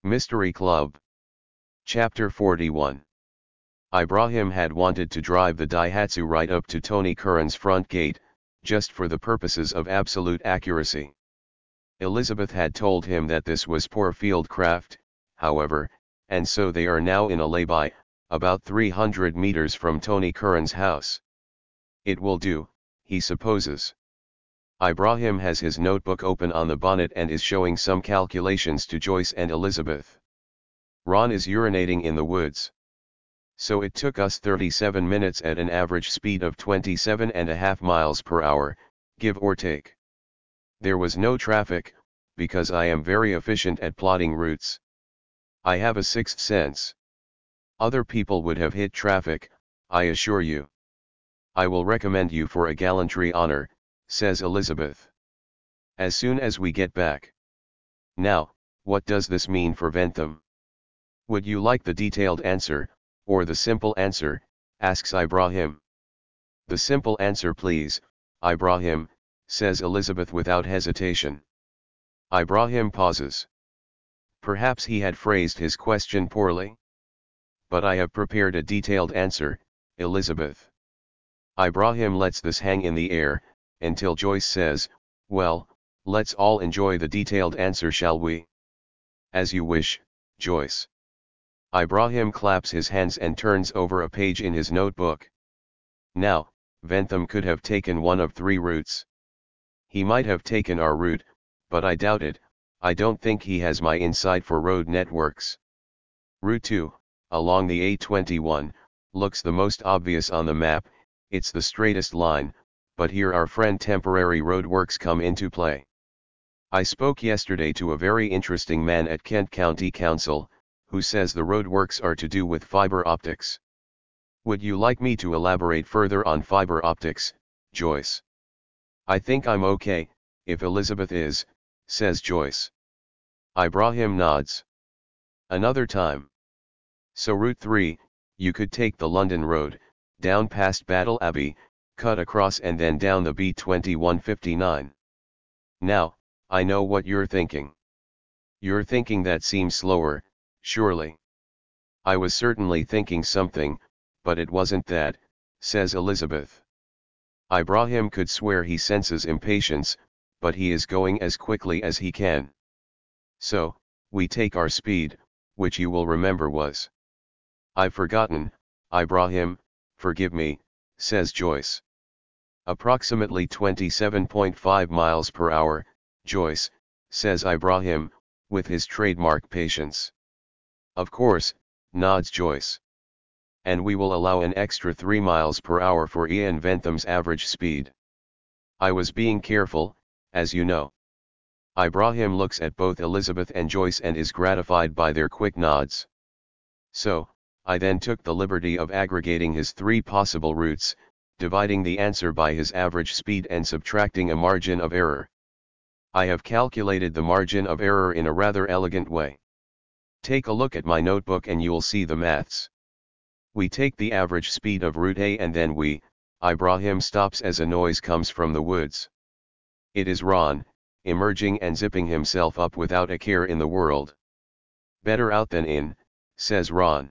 Mystery Club. Chapter 41. Ibrahim had wanted to drive the Daihatsu right up to Tony Curran's front gate, just for the purposes of absolute accuracy. Elizabeth had told him that this was poor field craft, however, and so they are now in a lay-by, about 300 meters from Tony Curran's house. It will do, he supposes. Ibrahim has his notebook open on the bonnet and is showing some calculations to Joyce and Elizabeth. Ron is urinating in the woods. So it took us 37 minutes at an average speed of 27.5 miles per hour, give or take. There was no traffic, because I am very efficient at plotting routes. I have a sixth sense. Other people would have hit traffic, I assure you. I will recommend you for a gallantry honor, says Elizabeth. As soon as we get back. Now, what does this mean for Ventham? Would you like the detailed answer, or the simple answer, asks Ibrahim. The simple answer please, Ibrahim, says Elizabeth without hesitation. Ibrahim pauses. Perhaps he had phrased his question poorly. But I have prepared a detailed answer, Elizabeth. Ibrahim lets this hang in the air, until Joyce says, well, let's all enjoy the detailed answer, shall we? As you wish, Joyce. Ibrahim claps his hands and turns over a page in his notebook. Now, Ventham could have taken one of three routes. He might have taken our route, but I doubt it. I don't think he has my insight for road networks. Route 2, along the A21, looks the most obvious on the map. It's the straightest line, but here our friend temporary roadworks come into play. I spoke yesterday to a very interesting man at Kent County Council, who says the roadworks are to do with fiber optics. Would you like me to elaborate further on fiber optics, Joyce? I think I'm okay, if Elizabeth is, says Joyce. Ibrahim nods. Another time. So Route 3, you could take the London Road, down past Battle Abbey, cut across and then down the B2159. Now, I know what you're thinking. You're thinking that seems slower, surely. I was certainly thinking something, but it wasn't that, says Elizabeth. Ibrahim could swear he senses impatience, but he is going as quickly as he can. So, we take our speed, which you will remember was. I've forgotten, Ibrahim, forgive me, says Joyce. Approximately 27.5 miles per hour, Joyce, says Ibrahim, with his trademark patience. Of course, nods Joyce. And we will allow an extra 3 miles per hour for Ian Ventham's average speed. I was being careful, as you know. Ibrahim looks at both Elizabeth and Joyce and is gratified by their quick nods. So, I then took the liberty of aggregating his 3 possible routes, dividing the answer by his average speed and subtracting a margin of error. I have calculated the margin of error in a rather elegant way. Take a look at my notebook and you'll see the maths. We take the average speed of Route A and then Ibrahim stops as a noise comes from the woods. It is Ron, emerging and zipping himself up without a care in the world. Better out than in, says Ron.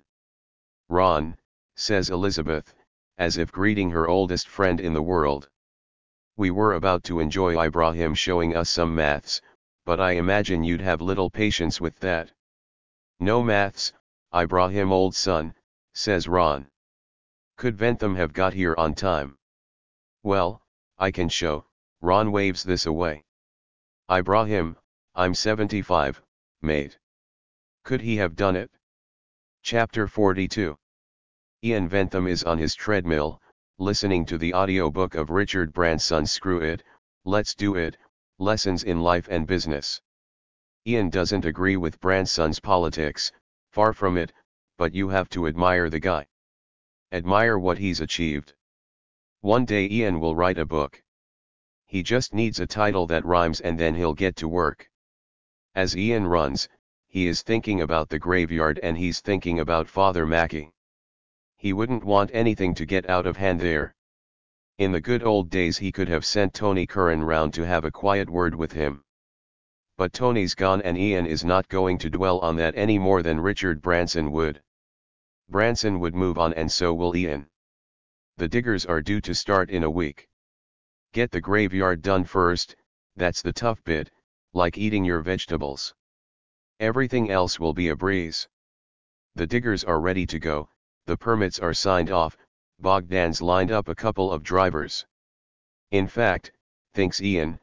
Ron, says Elizabeth, as if greeting her oldest friend in the world. We were about to enjoy Ibrahim showing us some maths, but I imagine you'd have little patience with that. No maths, Ibrahim old son, says Ron. Could Ventham have got here on time? Well, I can show, Ron waves this away. Ibrahim, I'm 75, mate. Could he have done it? Chapter 42. Ian Ventham is on his treadmill, listening to the audiobook of Richard Branson's Screw It, Let's Do It, Lessons in Life and Business. Ian doesn't agree with Branson's politics, far from it, but you have to admire the guy. Admire what he's achieved. One day Ian will write a book. He just needs a title that rhymes and then he'll get to work. As Ian runs, he is thinking about the graveyard and he's thinking about Father Mackey. He wouldn't want anything to get out of hand there. In the good old days he could have sent Tony Curran round to have a quiet word with him. But Tony's gone and Ian is not going to dwell on that any more than Richard Branson would. Branson would move on and so will Ian. The diggers are due to start in a week. Get the graveyard done first, that's the tough bit, like eating your vegetables. Everything else will be a breeze. The diggers are ready to go, the permits are signed off, Bogdan's lined up a couple of drivers. In fact, thinks Ian,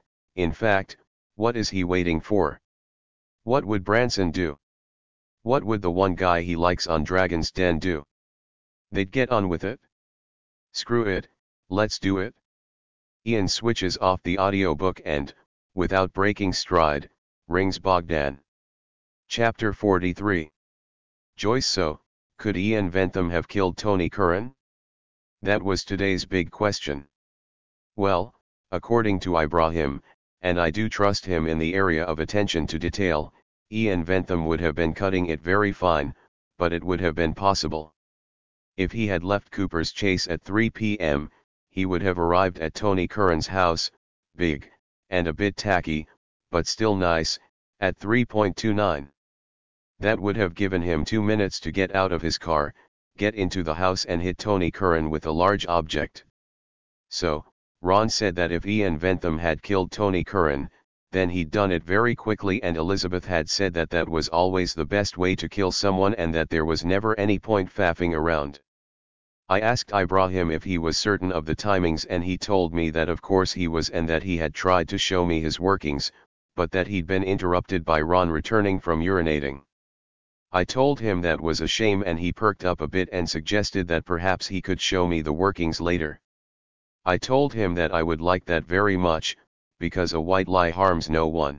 what is he waiting for? What would Branson do? What would the one guy he likes on Dragon's Den do? They'd get on with it. Screw it, let's do it. Ian switches off the audiobook and, without breaking stride, rings Bogdan. Chapter 43. Joyce. So, could Ian Ventham have killed Tony Curran? That was today's big question. Well, according to Ibrahim, and I do trust him in the area of attention to detail, Ian Ventham would have been cutting it very fine, but it would have been possible. If he had left Cooper's Chase at 3 p.m., he would have arrived at Tony Curran's house, big, and a bit tacky, but still nice, at 3:29. That would have given him 2 minutes to get out of his car, get into the house and hit Tony Curran with a large object. So, Ron said that if Ian Ventham had killed Tony Curran, then he'd done it very quickly, and Elizabeth had said that that was always the best way to kill someone and that there was never any point faffing around. I asked Ibrahim if he was certain of the timings and he told me that of course he was and that he had tried to show me his workings, but that he'd been interrupted by Ron returning from urinating. I told him that was a shame and he perked up a bit and suggested that perhaps he could show me the workings later. I told him that I would like that very much, because a white lie harms no one.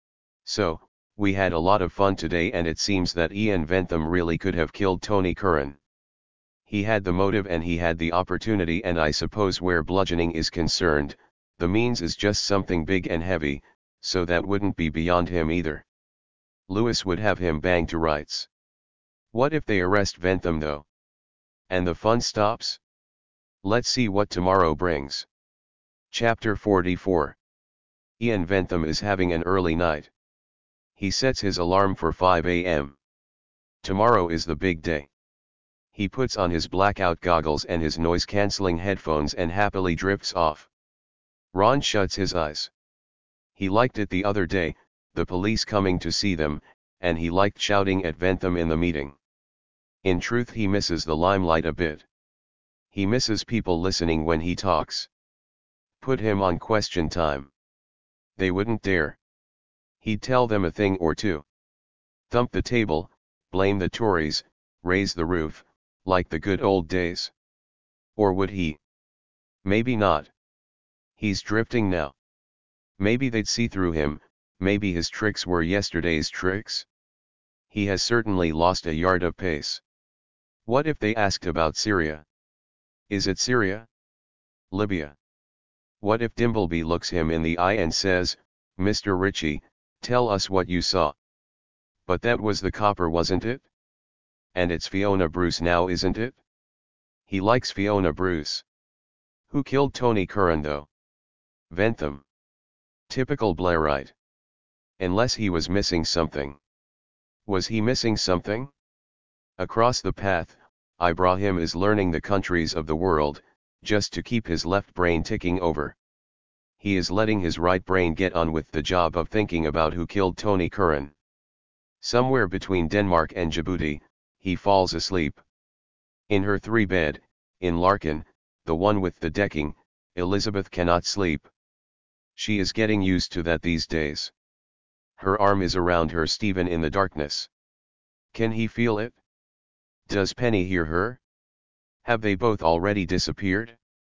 So, we had a lot of fun today and it seems that Ian Ventham really could have killed Tony Curran. He had the motive and he had the opportunity, and I suppose where bludgeoning is concerned, the means is just something big and heavy, so that wouldn't be beyond him either. Lewis would have him banged to rights. What if they arrest Ventham though? And the fun stops? Let's see what tomorrow brings. Chapter 44. Ian Ventham is having an early night. He sets his alarm for 5 a.m. Tomorrow is the big day. He puts on his blackout goggles and his noise-canceling headphones and happily drifts off. Ron shuts his eyes. He liked it the other day, the police coming to see them, and he liked shouting at Ventham in the meeting. In truth, he misses the limelight a bit. He misses people listening when he talks. Put him on Question Time. They wouldn't dare. He'd tell them a thing or two. Thump the table, blame the Tories, raise the roof, like the good old days. Or would he? Maybe not. He's drifting now. Maybe they'd see through him, maybe his tricks were yesterday's tricks. He has certainly lost a yard of pace. What if they asked about Syria? Is it Syria? Libya? What if Dimbleby looks him in the eye and says, "Mr. Ritchie, tell us what you saw"? But that was the copper, wasn't it? And it's Fiona Bruce now, isn't it? He likes Fiona Bruce. Who killed Tony Curran though? Ventham. Typical Blairite. Unless he was missing something. Was he missing something? Across the path, Ibrahim is learning the countries of the world, just to keep his left brain ticking over. He is letting his right brain get on with the job of thinking about who killed Tony Curran. Somewhere between Denmark and Djibouti, he falls asleep. In her 3-bed, in Larkin, the one with the decking, Elizabeth cannot sleep. She is getting used to that these days. Her arm is around her Stephen in the darkness. Can he feel it? Does Penny hear her? Have they both already disappeared?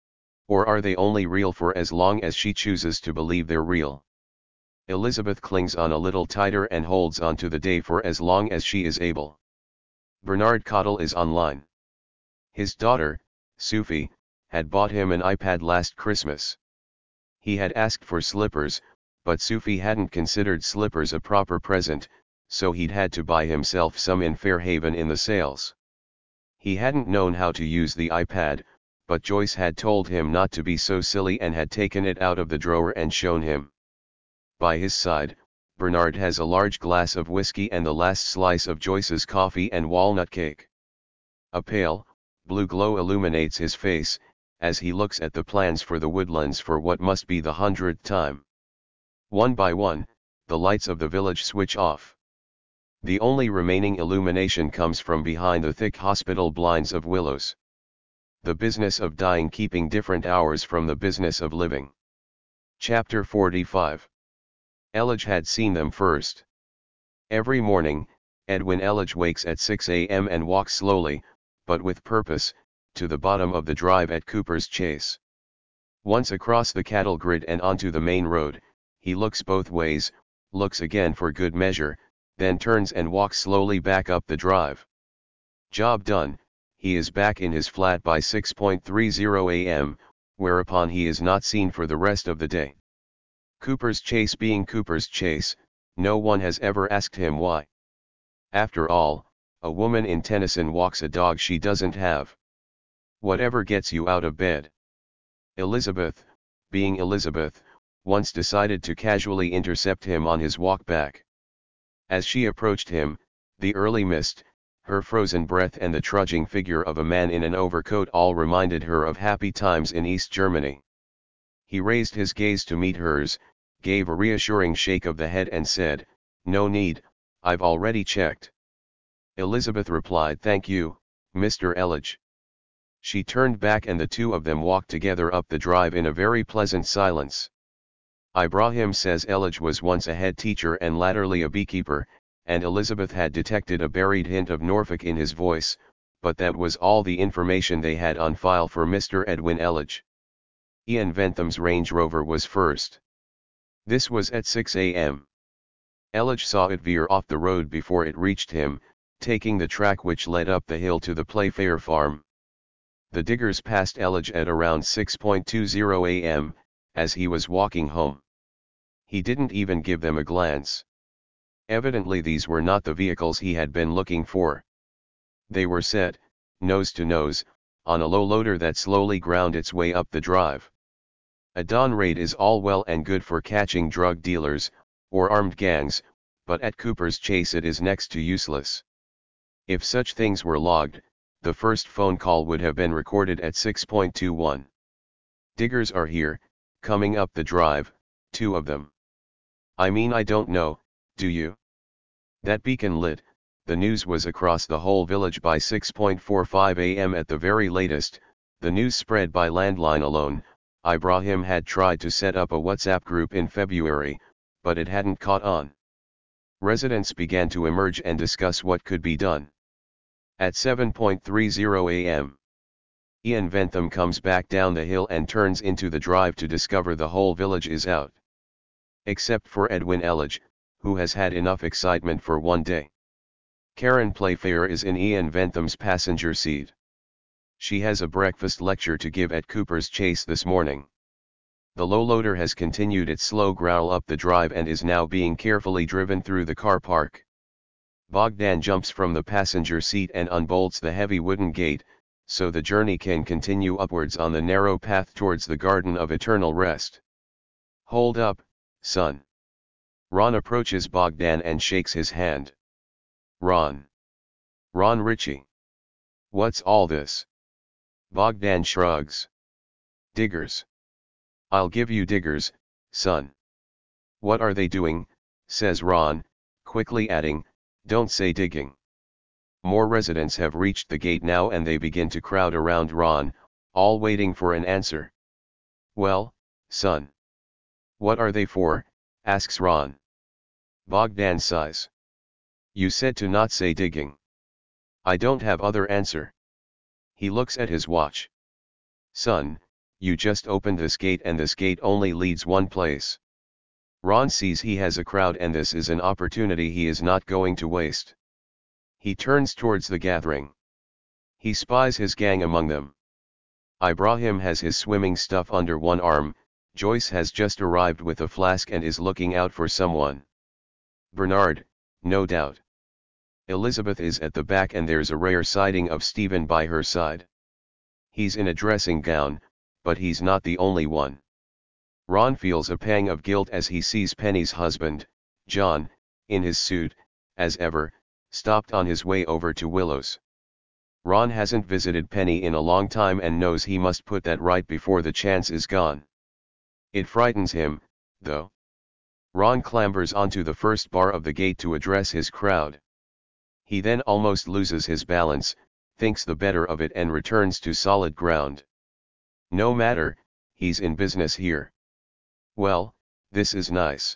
Or are they only real for as long as she chooses to believe they're real? Elizabeth clings on a little tighter and holds on to the day for as long as she is able. Bernard Cottle is online. His daughter, Sophie, had bought him an iPad last Christmas. He had asked for slippers, but Sophie hadn't considered slippers a proper present, so he'd had to buy himself some in Fairhaven in the sales. He hadn't known how to use the iPad, but Joyce had told him not to be so silly and had taken it out of the drawer and shown him. By his side, Bernard has a large glass of whiskey and the last slice of Joyce's coffee and walnut cake. A pale, blue glow illuminates his face, as he looks at the plans for the woodlands for what must be the 100th time. One by one, the lights of the village switch off. The only remaining illumination comes from behind the thick hospital blinds of willows. The business of dying keeping different hours from the business of living. Chapter 45. Elledge had seen them first. Every morning, Edwin Elledge wakes at 6 a.m. and walks slowly, but with purpose, to the bottom of the drive at Cooper's Chase. Once across the cattle grid and onto the main road, he looks both ways, looks again for good measure, then turns and walks slowly back up the drive. Job done, he is back in his flat by 6:30 a.m., whereupon he is not seen for the rest of the day. Cooper's Chase being Cooper's Chase, no one has ever asked him why. After all, a woman in Tennyson walks a dog she doesn't have. Whatever gets you out of bed? Elizabeth, being Elizabeth, once decided to casually intercept him on his walk back. As she approached him, the early mist, her frozen breath and the trudging figure of a man in an overcoat all reminded her of happy times in East Germany. He raised his gaze to meet hers, gave a reassuring shake of the head and said, "No need, I've already checked." Elizabeth replied, "Thank you, Mr. Elledge." She turned back and the two of them walked together up the drive in a very pleasant silence. Ibrahim says Elledge was once a head teacher and latterly a beekeeper, and Elizabeth had detected a buried hint of Norfolk in his voice, but that was all the information they had on file for Mr. Edwin Elledge. Ian Bentham's Range Rover was first. This was at 6 a.m. Elledge saw it veer off the road before it reached him, taking the track which led up the hill to the Playfair farm. The diggers passed Elledge at around 6:20 a.m., as he was walking home. He didn't even give them a glance. Evidently these were not the vehicles he had been looking for. They were set, nose to nose, on a low loader that slowly ground its way up the drive. A dawn raid is all well and good for catching drug dealers, or armed gangs, but at Cooper's Chase it is next to useless. If such things were logged, the first phone call would have been recorded at 6:21. Diggers are here, coming up the drive, two of them. I mean, I don't know, do you? That beacon lit, the news was across the whole village by 6:45 a.m. at the very latest. The news spread by landline alone. Ibrahim had tried to set up a WhatsApp group in February, but it hadn't caught on. Residents began to emerge and discuss what could be done. At 7:30 a.m. Ian Bentham comes back down the hill and turns into the drive to discover the whole village is out. Except for Edwin Elledge, who has had enough excitement for one day. Karen Playfair is in Ian Bentham's passenger seat. She has a breakfast lecture to give at Cooper's Chase this morning. The low loader has continued its slow growl up the drive and is now being carefully driven through the car park. Bogdan jumps from the passenger seat and unbolts the heavy wooden gate, so the journey can continue upwards on the narrow path towards the Garden of Eternal Rest. Hold up, son. Ron approaches Bogdan and shakes his hand. Ron. Ron Ritchie. What's all this? Bogdan shrugs. Diggers. I'll give you diggers, son. What are they doing? Says Ron, quickly adding, don't say digging. More residents have reached the gate now and they begin to crowd around Ron, all waiting for an answer. Well, son. What are they for? Asks Ron. Bogdan sighs. You said to not say digging. I don't have other answer. He looks at his watch. Son, you just opened this gate and this gate only leads one place. Ron sees he has a crowd and this is an opportunity he is not going to waste. He turns towards the gathering. He spies his gang among them. Ibrahim has his swimming stuff under one arm, Joyce has just arrived with a flask and is looking out for someone. Bernard, no doubt. Elizabeth is at the back and there's a rare sighting of Stephen by her side. He's in a dressing gown, but he's not the only one. Ron feels a pang of guilt as he sees Penny's husband, John, in his suit, as ever, stopped on his way over to Willows. Ron hasn't visited Penny in a long time and knows he must put that right before the chance is gone. It frightens him, though. Ron clambers onto the first bar of the gate to address his crowd. He then almost loses his balance, thinks the better of it and returns to solid ground. No matter, he's in business here. Well, this is nice.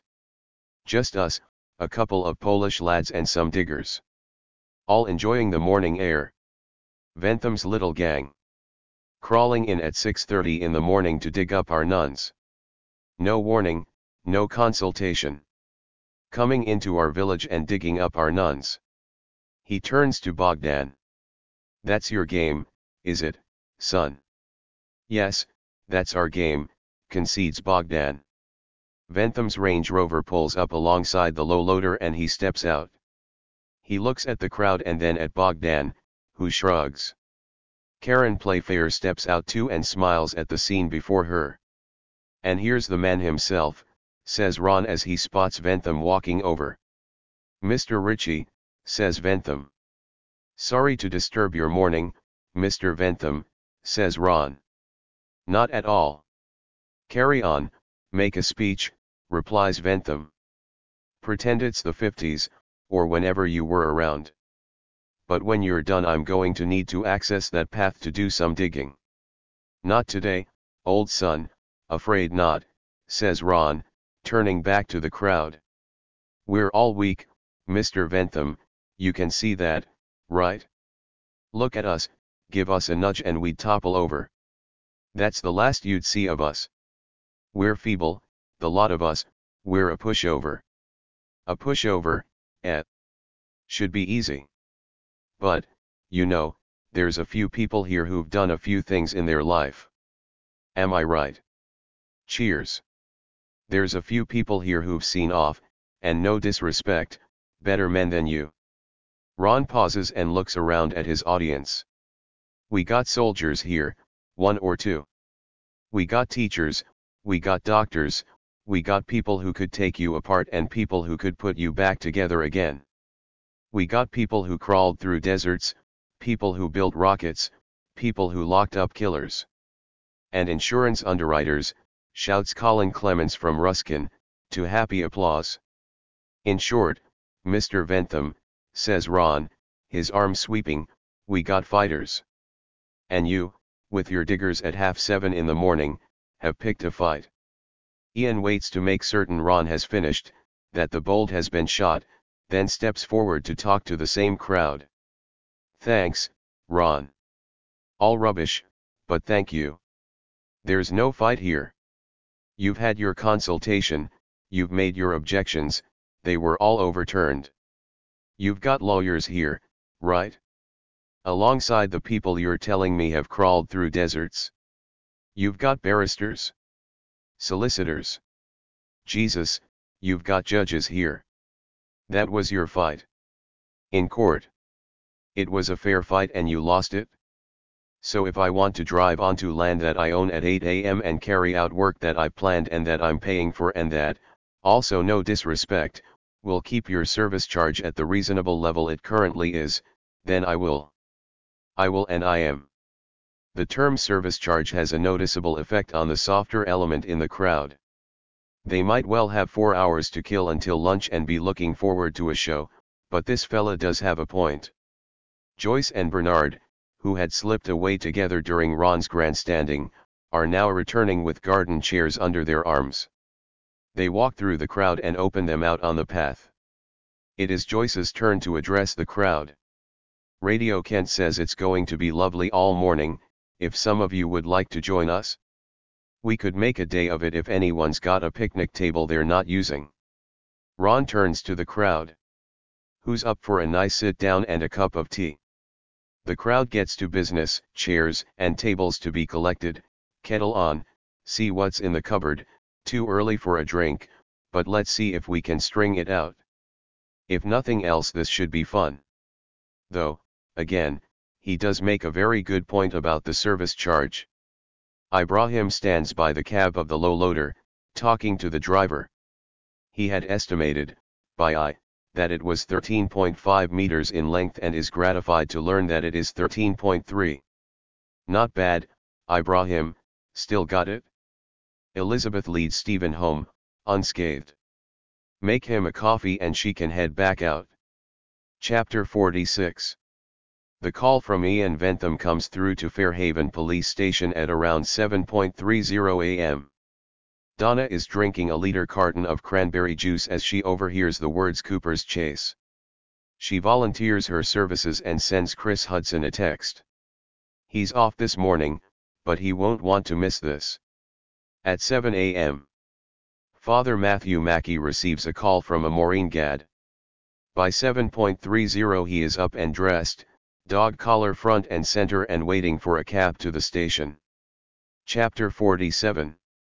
Just us, a couple of Polish lads and some diggers. All enjoying the morning air. Ventham's little gang. Crawling in at 6:30 in the morning to dig up our nuns. No warning, no consultation. Coming into our village and digging up our nuns. He turns to Bogdan. That's your game, is it, son? Yes, that's our game, concedes Bogdan. Ventham's Range Rover pulls up alongside the low loader and he steps out. He looks at the crowd and then at Bogdan, who shrugs. Karen Playfair steps out too and smiles at the scene before her. And here's the man himself, says Ron as he spots Ventham walking over. Mr. Ritchie, says Ventham. Sorry to disturb your morning, Mr. Ventham, says Ron. Not at all. Carry on, make a speech, replies Ventham. Pretend it's the 50s, or whenever you were around. But when you're done I'm going to need to access that path to do some digging. Not today, old son, afraid not, says Ron, turning back to the crowd. We're all weak, Mr. Ventham, you can see that, right? Look at us, give us a nudge and we'd topple over. That's the last you'd see of us. We're feeble, the lot of us, we're a pushover. A pushover, eh? Should be easy. But, you know, there's a few people here who've done a few things in their life. Am I right? Cheers. There's a few people here who've seen off, and no disrespect, better men than you. Ron pauses and looks around at his audience. We got soldiers here, one or two. We got teachers, we got doctors, we got people who could take you apart and people who could put you back together again. We got people who crawled through deserts, people who built rockets, people who locked up killers. And insurance underwriters, shouts Colin Clemens from Ruskin, to happy applause. In short, Mr. Ventham, says Ron, his arm sweeping, we got fighters. And you, with your diggers at 7:30 in the morning, have picked a fight. Ian waits to make certain Ron has finished, that the bolt has been shot, then steps forward to talk to the same crowd. Thanks, Ron. All rubbish, but thank you. There's no fight here. You've had your consultation, you've made your objections, they were all overturned. You've got lawyers here, right? Alongside the people you're telling me have crawled through deserts. You've got barristers. Solicitors. Jesus, you've got judges here. That was your fight. In court. It was a fair fight and you lost it? So if I want to drive onto land that I own at 8 a.m. and carry out work that I planned and that I'm paying for and that, also no disrespect, will keep your service charge at the reasonable level it currently is, then I will. I will and I am. The term service charge has a noticeable effect on the softer element in the crowd. They might well have 4 hours to kill until lunch and be looking forward to a show, but this fella does have a point. Joyce and Bernard, who had slipped away together during Ron's grandstanding, are now returning with garden chairs under their arms. They walk through the crowd and open them out on the path. It is Joyce's turn to address the crowd. Radio Kent says it's going to be lovely all morning, if some of you would like to join us. We could make a day of it if anyone's got a picnic table they're not using. Ron turns to the crowd. Who's up for a nice sit down and a cup of tea? The crowd gets to business, chairs and tables to be collected, kettle on, see what's in the cupboard, too early for a drink, but let's see if we can string it out. If nothing else this should be fun. Though, again, he does make a very good point about the service charge. Ibrahim stands by the cab of the low loader, talking to the driver. He had estimated, by eye, that it was 13.5 meters in length and is gratified to learn that it is 13.3. Not bad, Ibrahim, still got it? Elizabeth leads Stephen home, unscathed. Make him a coffee and she can head back out. Chapter 46. The call from Ian Ventham comes through to Fairhaven Police Station at around 7:30 am. Donna is drinking a liter carton of cranberry juice as she overhears the words Cooper's Chase. She volunteers her services and sends Chris Hudson a text. He's off this morning, but he won't want to miss this. At 7 am. Father Matthew Mackey receives a call from a Maureen Gadd. By 7:30 he is up and dressed, dog collar front and center and waiting for a cab to the station. Chapter 47.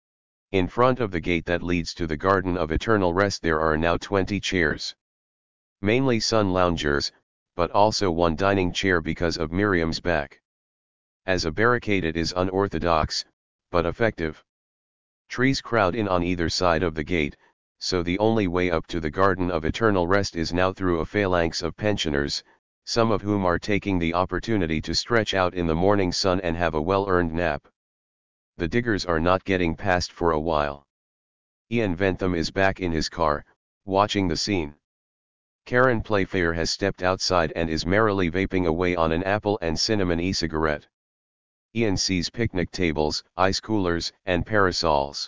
In front of the gate that leads to the Garden of Eternal Rest there are now 20 chairs. Mainly sun loungers, but also one dining chair because of Miriam's back. As a barricade it is unorthodox, but effective. Trees crowd in on either side of the gate, so the only way up to the Garden of Eternal Rest is now through a phalanx of pensioners, some of whom are taking the opportunity to stretch out in the morning sun and have a well-earned nap. The diggers are not getting past for a while. Ian Ventham is back in his car, watching the scene. Karen Playfair has stepped outside and is merrily vaping away on an apple and cinnamon e-cigarette. Ian sees picnic tables, ice coolers, and parasols.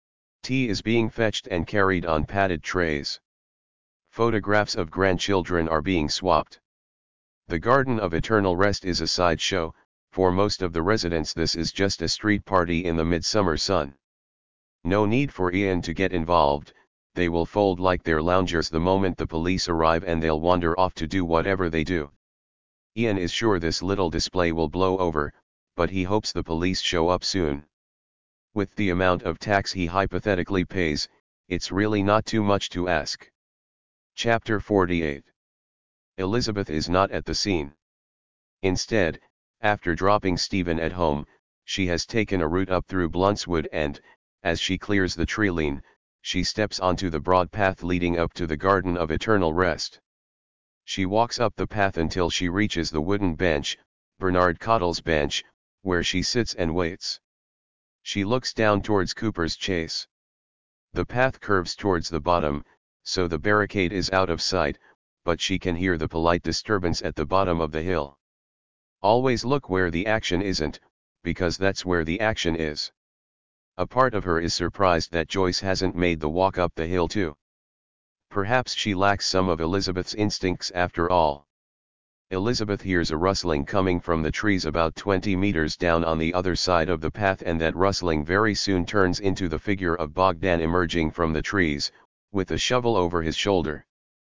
Tea is being fetched and carried on padded trays. Photographs of grandchildren are being swapped. The Garden of Eternal Rest is a sideshow. For most of the residents this is just a street party in the midsummer sun. No need for Ian to get involved, they will fold like their loungers the moment the police arrive and they'll wander off to do whatever they do. Ian is sure this little display will blow over, but he hopes the police show up soon. With the amount of tax he hypothetically pays, it's really not too much to ask. Chapter 48. Elizabeth is not at the scene. Instead, after dropping Stephen at home, she has taken a route up through Bluntswood and, as she clears the treeline, she steps onto the broad path leading up to the Garden of Eternal Rest. She walks up the path until she reaches the wooden bench, Bernard Cottle's bench, where she sits and waits. She looks down towards Cooper's Chase. The path curves towards the bottom, so the barricade is out of sight, but she can hear the polite disturbance at the bottom of the hill. Always look where the action isn't, because that's where the action is. A part of her is surprised that Joyce hasn't made the walk up the hill too. Perhaps she lacks some of Elizabeth's instincts after all. Elizabeth hears a rustling coming from the trees about 20 meters down on the other side of the path, and that rustling very soon turns into the figure of Bogdan emerging from the trees, with a shovel over his shoulder.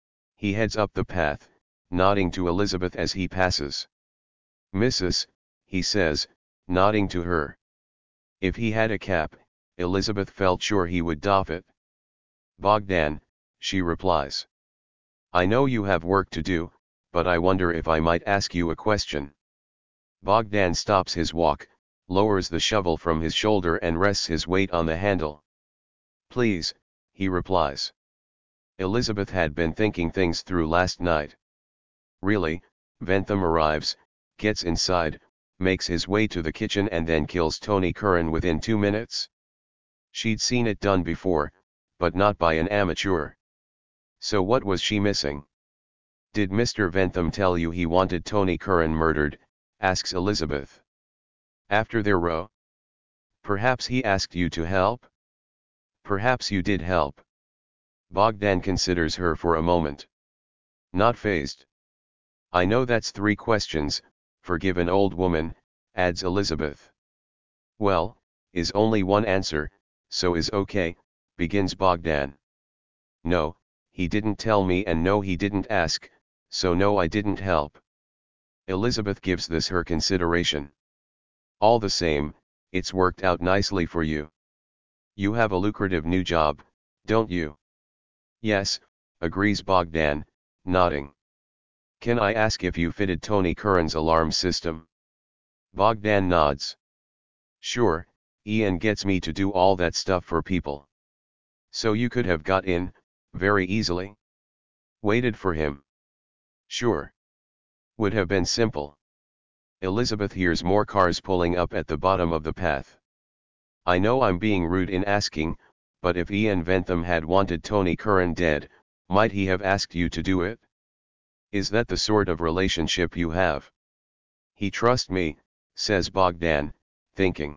He heads up the path, nodding to Elizabeth as he passes. "Mrs.," he says, nodding to her. If he had a cap, Elizabeth felt sure he would doff it. "Bogdan," she replies. "I know you have work to do, but I wonder if I might ask you a question." Bogdan stops his walk, lowers the shovel from his shoulder and rests his weight on the handle. "Please," he replies. Elizabeth had been thinking things through last night. Really, Ventham arrives, gets inside, makes his way to the kitchen and then kills Tony Curran within 2 minutes. She'd seen it done before, but not by an amateur. So what was she missing? "Did Mr. Ventham tell you he wanted Tony Curran murdered?" asks Elizabeth. "After their row? Perhaps he asked you to help? Perhaps you did help." Bogdan considers her for a moment. Not fazed. "I know that's 3 questions, forgive an old woman," adds Elizabeth. "Well, is only one answer, so is okay," begins Bogdan. "No, he didn't tell me, and no, he didn't ask, so no, I didn't help." Elizabeth gives this her consideration. "All the same, it's worked out nicely for you. You have a lucrative new job, don't you?" "Yes," agrees Bogdan, nodding. "Can I ask if you fitted Tony Curran's alarm system?" Bogdan nods. "Sure, Ian gets me to do all that stuff for people." "So you could have got in, very easily?" Waited for him. Sure. Would have been simple. Elizabeth hears more cars pulling up at the bottom of the path. I know I'm being rude in asking, but if Ian Bentham had wanted Tony Curran dead, might he have asked you to do it? Is that the sort of relationship you have? He trusts me, says Bogdan, thinking.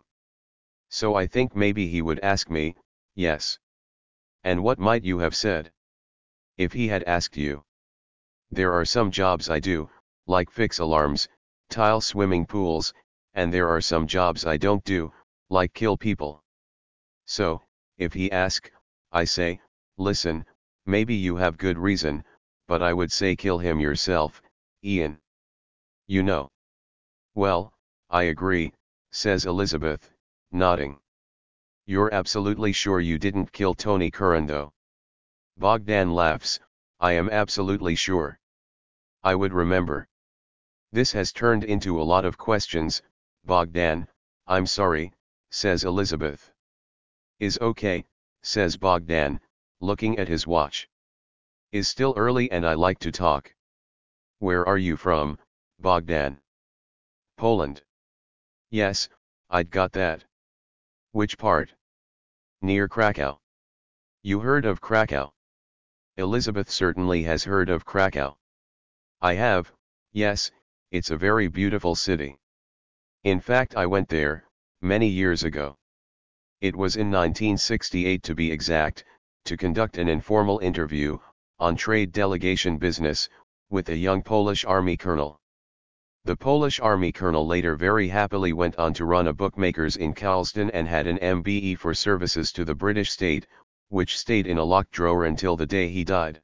So I think maybe he would ask me, yes. And what might you have said? If he had asked you. There are some jobs I do, like fix alarms, tile swimming pools, and there are some jobs I don't do, like kill people. So, if he asks, I say, listen, maybe you have good reason, but I would say kill him yourself, Ian. You know. Well, I agree, says Elizabeth, nodding. You're absolutely sure you didn't kill Tony Curran though? Bogdan laughs, I am absolutely sure. I would remember. This has turned into a lot of questions, Bogdan, I'm sorry, says Elizabeth. Is okay, says Bogdan, looking at his watch. Is still early and I like to talk. Where are you from, Bogdan? Poland. Yes, I'd got that. Which part? Near Krakow. You heard of Krakow? Elizabeth certainly has heard of Krakow. I have, yes, it's a very beautiful city. In fact I went there, many years ago. It was in 1968 to be exact, to conduct an informal interview, on trade delegation business, with a young Polish army colonel. The Polish army colonel later very happily went on to run a bookmaker's in Charleston and had an MBE for services to the British state, which stayed in a locked drawer until the day he died.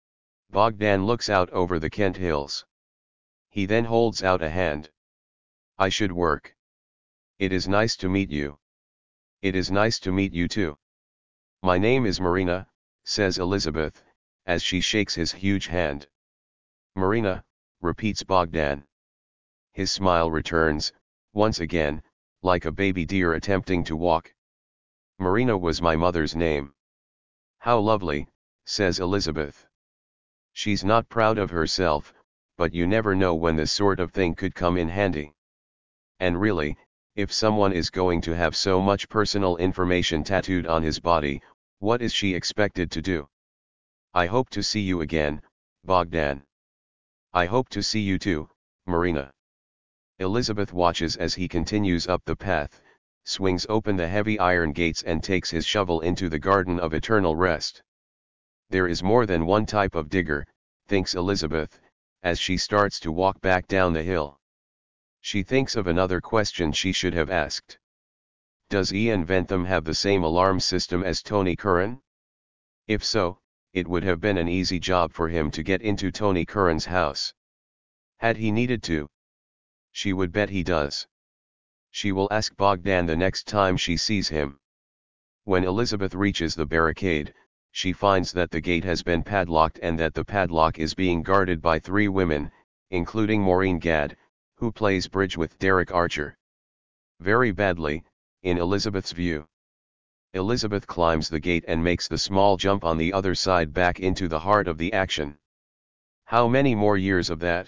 Bogdan looks out over the Kent Hills. He then holds out a hand. I should work. It is nice to meet you. It is nice to meet you too. My name is Marina, says Elizabeth, as she shakes his huge hand. Marina, repeats Bogdan. His smile returns, once again, like a baby deer attempting to walk. Marina was my mother's name. How lovely, says Elizabeth. She's not proud of herself, but you never know when this sort of thing could come in handy. And really, if someone is going to have so much personal information tattooed on his body, what is she expected to do? I hope to see you again, Bogdan. I hope to see you too, Marina. Elizabeth watches as he continues up the path, swings open the heavy iron gates and takes his shovel into the garden of eternal rest. There is more than one type of digger, thinks Elizabeth, as she starts to walk back down the hill. She thinks of another question she should have asked. Does Ian Bentham have the same alarm system as Tony Curran? If so, it would have been an easy job for him to get into Tony Curran's house. Had he needed to? She would bet he does. She will ask Bogdan the next time she sees him. When Elizabeth reaches the barricade, she finds that the gate has been padlocked and that the padlock is being guarded by 3 women, including Maureen Gadd, who plays bridge with Derek Archer. Very badly, in Elizabeth's view. Elizabeth climbs the gate and makes the small jump on the other side back into the heart of the action. How many more years of that?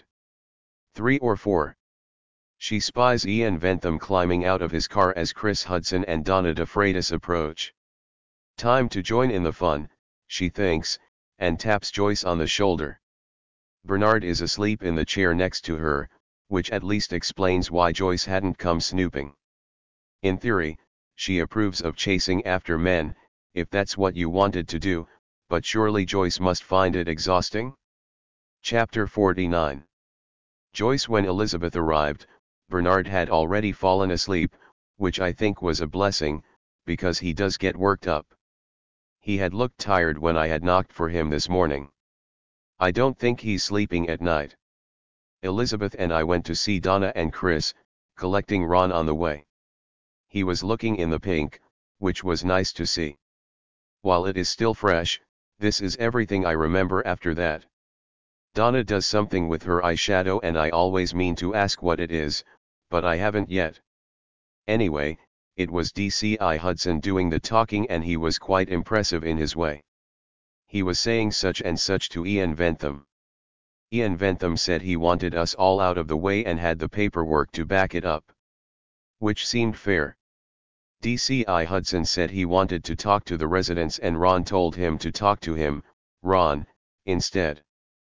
3 or 4. She spies Ian Bentham climbing out of his car as Chris Hudson and Donna De Freitas approach. Time to join in the fun, she thinks, and taps Joyce on the shoulder. Bernard is asleep in the chair next to her, which at least explains why Joyce hadn't come snooping. In theory, she approves of chasing after men, if that's what you wanted to do, but surely Joyce must find it exhausting? Chapter 49. Joyce. When Elizabeth arrived, Bernard had already fallen asleep, which I think was a blessing, because he does get worked up. He had looked tired when I had knocked for him this morning. I don't think he's sleeping at night. Elizabeth and I went to see Donna and Chris, collecting Ron on the way. He was looking in the pink, which was nice to see. While it is still fresh, this is everything I remember after that. Donna does something with her eyeshadow and I always mean to ask what it is, but I haven't yet. Anyway, it was DCI Hudson doing the talking and he was quite impressive in his way. he was saying such and such to Ian Bentham. Ian Bentham said he wanted us all out of the way and had the paperwork to back it up. Which seemed fair. DCI Hudson said he wanted to talk to the residents and Ron told him to talk to him, Ron, instead.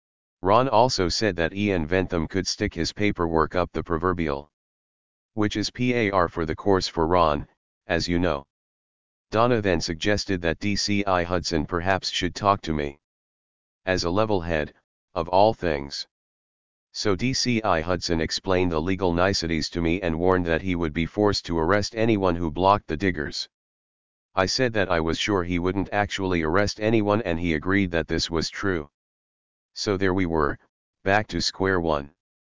Ron also said that Ian Bentham could stick his paperwork up the proverbial. Which is PAR for the course for Ron, as you know. Donna then suggested that DCI Hudson perhaps should talk to me. As a level head, of all things. So DCI Hudson explained the legal niceties to me and warned that he would be forced to arrest anyone who blocked the diggers. I said that I was sure he wouldn't actually arrest anyone and he agreed that this was true. So there we were, back to square one.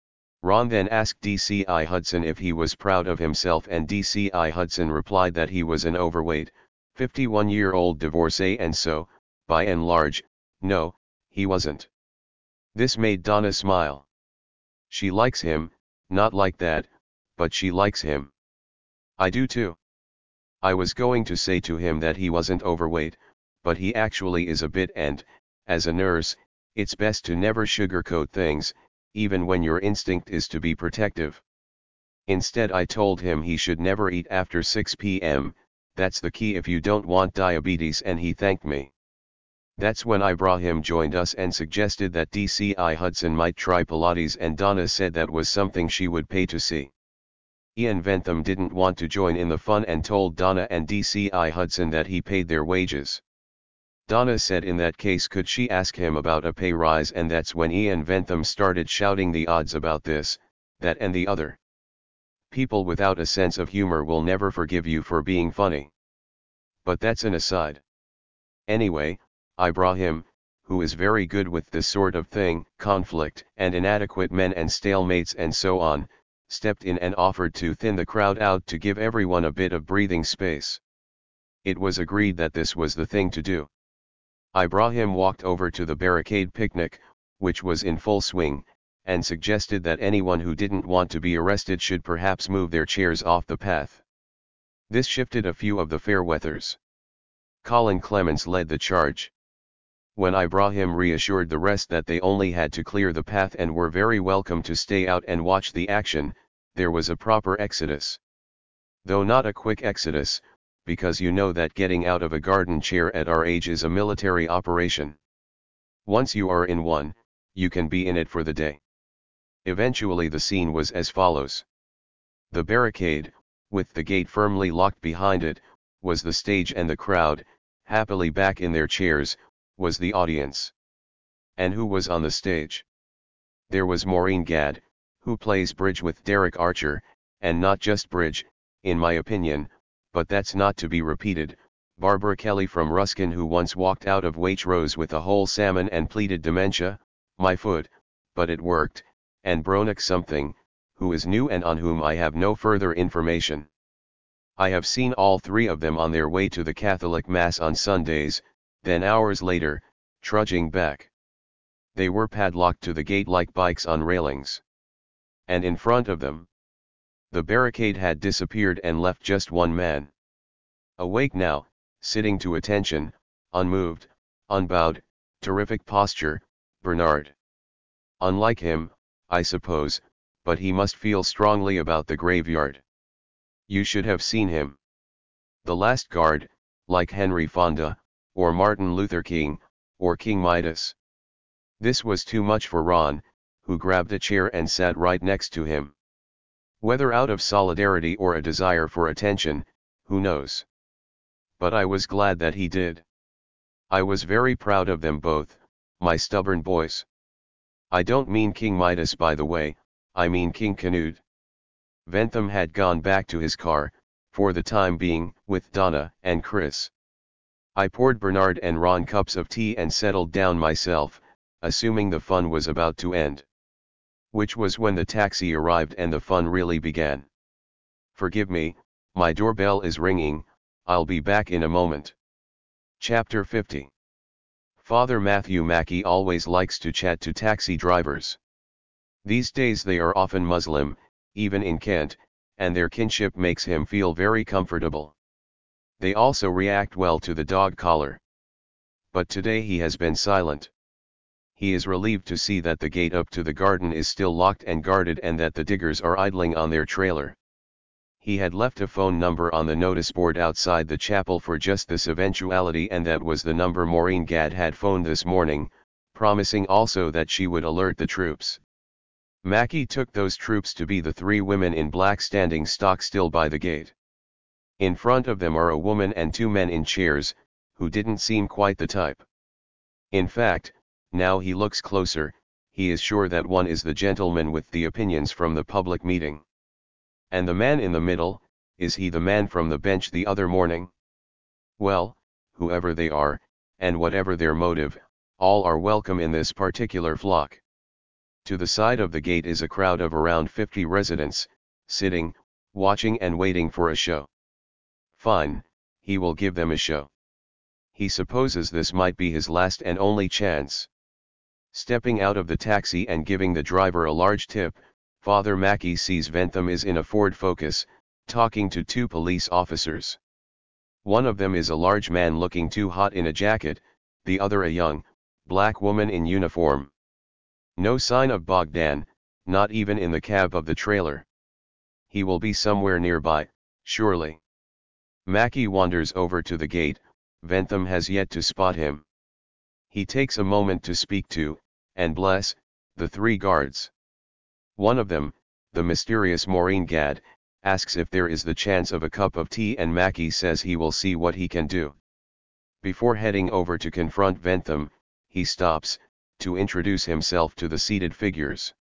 Ron then asked DCI Hudson if he was proud of himself and DCI Hudson replied that he was an overweight, 51-year-old divorcee and so, by and large, no, he wasn't. This made Donna smile. She likes him, not like that, but she likes him. I do too. I was going to say to him that he wasn't overweight, but he actually is a bit and, as a nurse, it's best to never sugarcoat things, even when your instinct is to be protective. Instead I told him he should never eat after 6 p.m., that's the key if you don't want diabetes and he thanked me. That's when Ibrahim joined us and suggested that DCI Hudson might try Pilates and Donna said that was something she would pay to see. Ian Bentham didn't want to join in the fun and told Donna and DCI Hudson that he paid their wages. Donna said in that case could she ask him about a pay rise and that's when Ian Bentham started shouting the odds about this, that and the other. People without a sense of humor will never forgive you for being funny. But that's an aside. Anyway, Ibrahim, who is very good with this sort of thing, conflict and inadequate men and stalemates and so on, stepped in and offered to thin the crowd out to give everyone a bit of breathing space. It was agreed that this was the thing to do. Ibrahim walked over to the barricade picnic, which was in full swing, and suggested that anyone who didn't want to be arrested should perhaps move their chairs off the path. This shifted a few of the fairweathers. Colin Clements led the charge. When Ibrahim reassured the rest that they only had to clear the path and were very welcome to stay out and watch the action, there was a proper exodus. Though not a quick exodus, because you know that getting out of a garden chair at our age is a military operation. Once you are in one, you can be in it for the day. Eventually the scene was as follows. The barricade, with the gate firmly locked behind it, was the stage and the crowd, happily back in their chairs, was the audience. And who was on the stage? There was Maureen Gadd, who plays bridge with Derek Archer, and not just bridge, in my opinion, but that's not to be repeated, Barbara Kelly from Ruskin who once walked out of Waitrose with a whole salmon and pleaded dementia, my foot, but it worked, and Bronek something, who is new and on whom I have no further information. I have seen all three of them on their way to the Catholic Mass on Sundays, then hours later, trudging back. They were padlocked to the gate like bikes on railings. And in front of them, the barricade had disappeared and left just one man. Awake now, sitting to attention, unmoved, unbowed, terrific posture, Bernard. Unlike him, I suppose, but he must feel strongly about the graveyard. You should have seen him. The last guard, like Henry Fonda, or Martin Luther King, or King Midas. This was too much for Ron, who grabbed a chair and sat right next to him. Whether out of solidarity or a desire for attention, who knows? But I was glad that he did. I was very proud of them both, my stubborn boys. I don't mean King Midas by the way, I mean King Canute. Bentham had gone back to his car, for the time being, with Donna and Chris. I poured Bernard and Ron cups of tea and settled down myself, assuming the fun was about to end. Which was when the taxi arrived and the fun really began. Forgive me, my doorbell is ringing, I'll be back in a moment. Chapter 50. Father Matthew Mackey always likes to chat to taxi drivers. These days they are often Muslim, even in Kent, and their kinship makes him feel very comfortable. They also react well to the dog collar. but today he has been silent. He is relieved to see that the gate up to the garden is still locked and guarded and that the diggers are idling on their trailer. He had left a phone number on the notice board outside the chapel for just this eventuality, and that was the number Maureen Gadd had phoned this morning, promising also that she would alert the troops. Mackie took those troops to be the three women in black standing stock still by the gate. In front of them are a woman and two men in chairs, who didn't seem quite the type. In fact, now he looks closer, he is sure that one is the gentleman with the opinions from the public meeting. And the man in the middle, is he the man from the bench the other morning? Well, whoever they are, and whatever their motive, all are welcome in this particular flock. To the side of the gate is a crowd of around 50 residents, sitting, watching and waiting for a show. Fine, he will give them a show. He supposes this might be his last and only chance. Stepping out of the taxi and giving the driver a large tip, Father Mackie sees Bentham is in a Ford Focus, talking to two police officers. One of them is a large man looking too hot in a jacket, the other a young, black woman in uniform. No sign of Bogdan, not even in the cab of the trailer. He will be somewhere nearby, surely. Mackie wanders over to the gate. Bentham has yet to spot him. He takes a moment to speak to, and bless, the three guards. One of them, the mysterious Maureen Gadd, asks if there is the chance of a cup of tea, and Mackie says he will see what he can do. Before heading over to confront Bentham, he stops, to introduce himself to the seated figures.